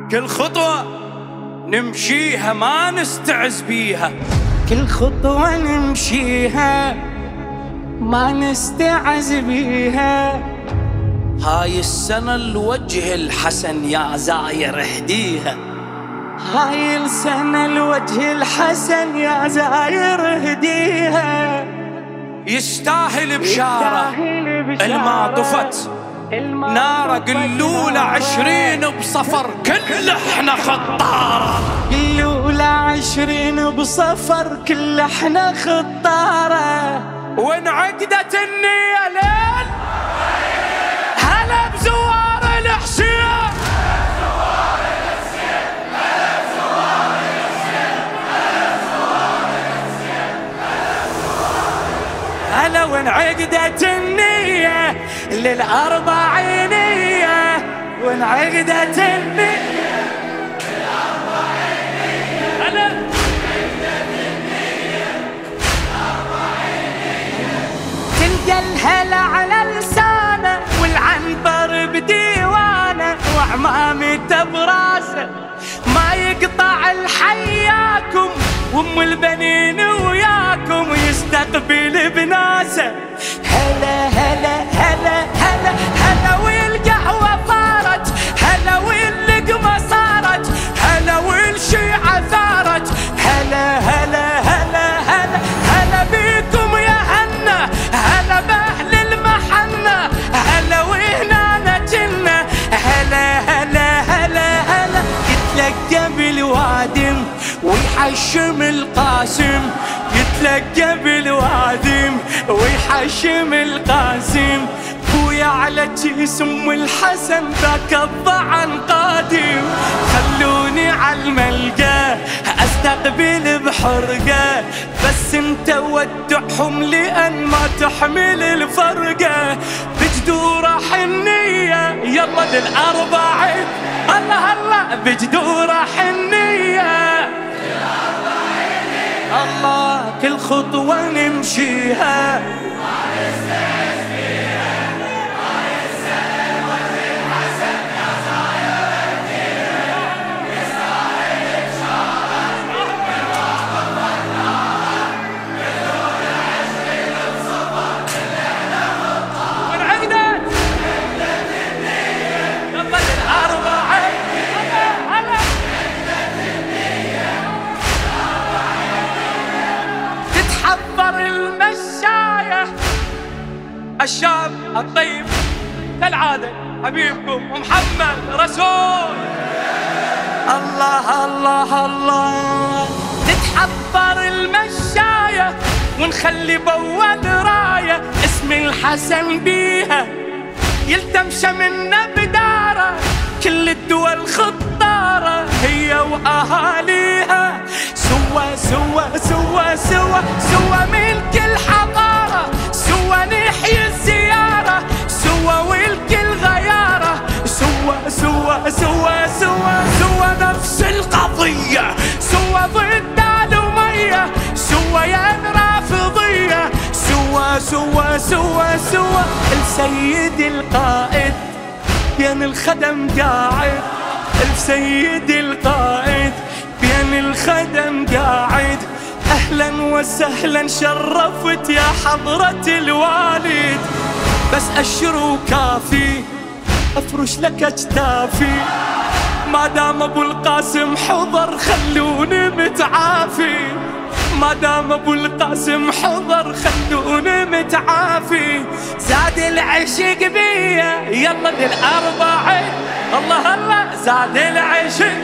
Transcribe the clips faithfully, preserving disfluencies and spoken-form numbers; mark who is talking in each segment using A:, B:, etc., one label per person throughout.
A: كل خطوة نمشيها ما نستعز بيها،
B: كل خطوة نمشيها ما نستعز بيها.
A: هاي السنة الوجه الحسن يا زاير اهديها،
B: هاي السنة الوجه الحسن يا زاير اهديها.
A: يستاهل بشارة الما طفت نارة، قلولة عشرين بصفر كل احنا خطارة،
B: قلولة عشرين بصفر كل احنا خطارة.
A: وانعقدت النية ليل هلا بزوار الحسين، هلا وانعقدت النية للأربعينية، وانعقدت النية للأربعينية، هلا
B: تلقى الهلا على لسانه والعنبر بديوانه وعمامته براسه، ما يقطع الحياكم وام البنين وياكم يستقبل بناسه. هلا هلا هلا هلا هلا والقهوة صارت، هلا واللقمة صارت، هلا والشيعة ثارت، هلا هلا هلا هلا هلا بيكم يا هنا، هلا بأهل المحنة، هلا وهنا نجلنا، هلا هلا هلا هلا يتلقى بالوادم ويحشم القاسم، يتلقى بالوادم ويحشم القاسم. بويا على جسم الحسن ذاك الضعن قادم، خلوني على الملقى استقبل بحرقه، بس انت ودعهم لان ما تحمل الفرقه. بجدوره حنيه يلا للاربعين، الله الله بجدوره حنيه، الله كل خطوة نمشيها ما نستعز بيها. هاي السنة الوجه الحسن يا زاير اهديها، يستاهل بشارة الما طفت نارة، قلولة عشرين بصفر كل احنا خطارة. وانعقدت انعقدت النية يلا للأربعين، هلا تتحضر المشاية الشاب الطيب كالعادة حبيبكم محمد رسول. الله الله الله تتحضر المشاية ونخلي بول راية اسم الحسن بيها، يلتم شمنا بدارة كل الدول خطارة هي وأهاليها. سوا سوا سوا سوا سوا من كل حضارة، سوا نحيي الزيارة، سوا والكل غيارة، سوا سوا سوا سوا سوا نفس القضية، سوا ضد الأمية، سوا يا رافضية، سوا سوا سوا سوا السيد القائد بين الخدم قاعد، السيد القائد بين الخدم قاعد. أهلا وسهلا شرفت يا حضرة الوالد، بس أشر وكافي أفرش لك أجتافي، ما دام أبو القاسم حضر خلوني متعافي، ما دام أبو القاسم حضر خلوني متعافي. زاد العشق بيا يلا للأربعين، الله الله زاد العشق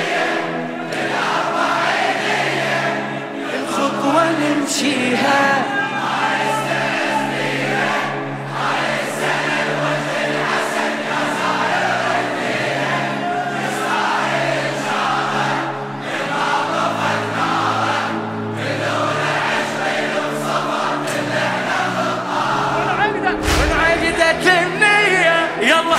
B: الخطوة نمشيها ما نستعز بيها. هاي السنة الوجه الحسن يا زاير اهديها، يستاهل بشارة الما طفت نارة، قلولة عشرين بصفر كل احنا خطارة. وانعقدت النية يلا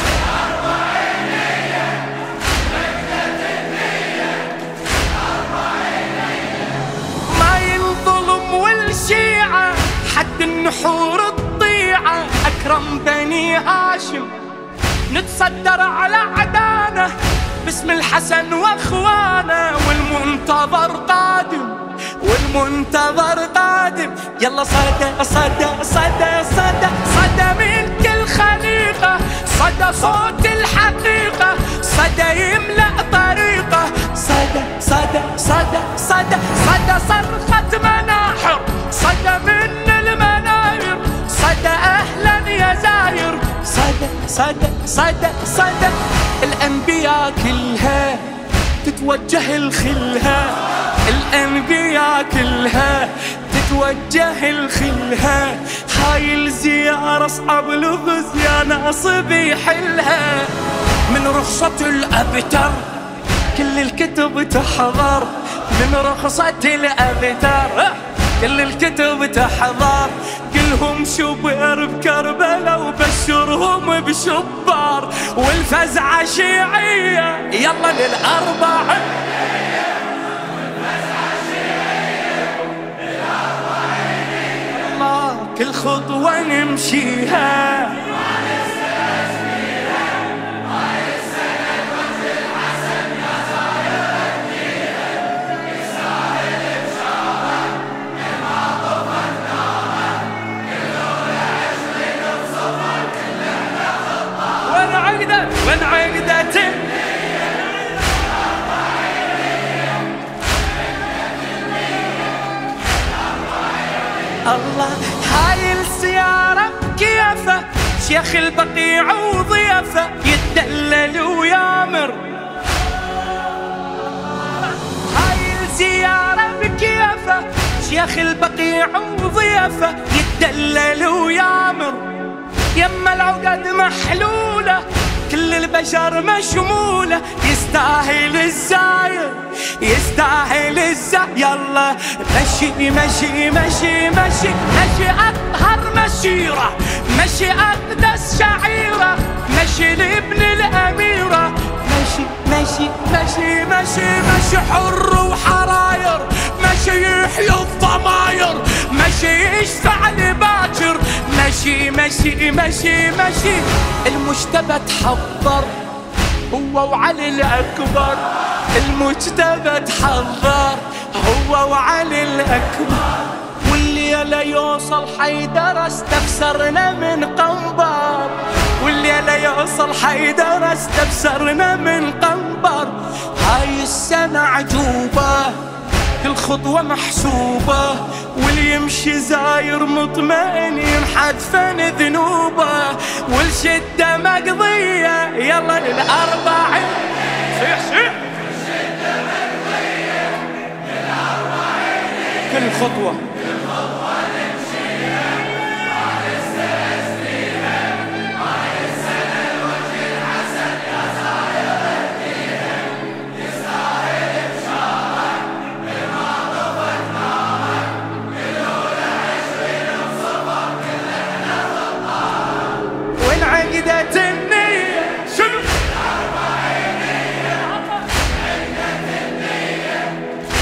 B: والشيعة حد النحور الطيعة أكرم بني هاشم، نتصدر على عدانة باسم الحسن واخوانه، والمنتظر قادم والمنتظر قادم. يلا صدى صدى صدى صدى صدى من كل خليقة، صدى صوت الحقيقة، صدى يملأ طريقه. صدى صدى صدى صدى صدى صرخة مناحر، صدى من المناير، صدى أهلا يا زاير. صدى صدى صدى صدى الأنبياء كلها تتوجه الخلها، الأنبياء كلها تتوجه الخلها. هاي الزيارة صعب لغز يا ناصب يحلها. من رخصة الأبتر كل الكتب تحضر، من رخصة الأبتر كل الكتب تحضر. كلهم شبر بكربلاء وبشرهم بشبار، والفزعة شيعية يلا للأربعة. الله كل خطوة نمشيها من عقدة. الله هاي السيارة كيفه شيخ البقيع وضيفه، يتدلل ويامر. هاي السيارة بكيفه شيخ البقيع وضيفه، يتدلل ويامر. يما العقد محلولة كل البشر مشمولة، يستاهل الزاير يستاهل الزاير. يلا مشي مشي مشي مشي مشي أطهر مسيرة، مشي أقدس شعيرة، مشي لابن الأميرة. مشي مشي مشي مشي مشي حر وحراير، مشي يحيي الضماير، مشي يشفع لباكر. مشي مشي مشي مشي المجتبى تحضر هو وعلي الأكبر، المجتبى تحضر هو وعلي الأكبر. والليلة يوصل حيدر استفسرنا من قنبر، والليلة يوصل حيدر استفسرنا من قنبر. هاي السنة عجوبة كل خطوة محسوبة، واللي يمشي زاير مطمئن ينحذفن ذنوبه، والشدة مقضية يلا للأربعين. صيح صيح الشدة مقضية للأربعين، كل خطوة كل خطوة نمشيها مع نستسليها، مع السنة الوجه الحسن يا زاير فيها، يستاهل بشارة بما ضفتناها، كلنا عشرين وصفر كلنا غطاها. وين عقدة النية شنو الأربعينية، عقدة النية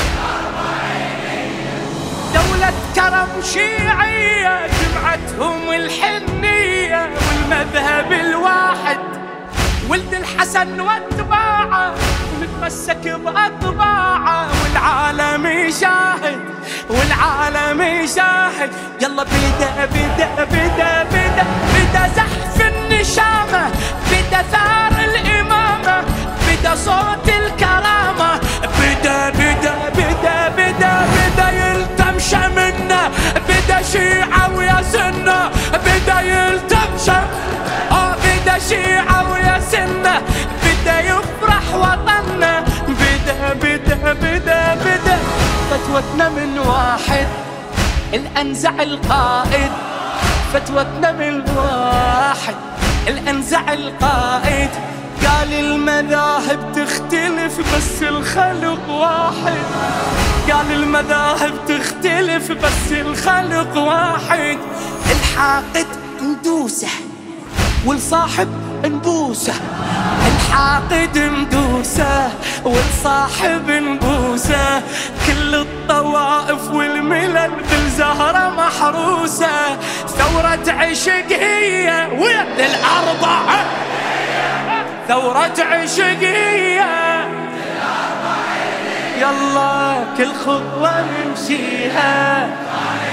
B: الأربعينية. دولة كرم شيعية جمعتهم الحنية، والمذهب الواحد ولد الحسن واتباعه، ونتمسك بأطباعه، والعالم يشاهد والعالم يشاهد. يلا بدا بدا بدا بدا بدا زحف النشامة، بدا ثار الإمامة، بدا صوت الكرامة. بدا بدا بدا بدا بدا يلتم شمنا، بدا شيعة ويا سنة، بدا يلتم شم آه بدا شيعة ويا سنة، بدا يفرح وطننا. بدا بدا بدا بدا فتوتنا من واحد الأنزع القائد، فتوتنا من واحد الأنزع القائد. قال المذاهب تختلف بس الخلق واحد، قال المذاهب تختلف بس الخلق واحد. الحاقد ندوسه والصاحب نبوسه، الحاقد ندوسه والصاحب نبوسه. كل الطوائف والملل بالزهرة محروسة، ثورة عشق هي وين الأربعة. ثورة عشقية يلا كل خطوة نمشيها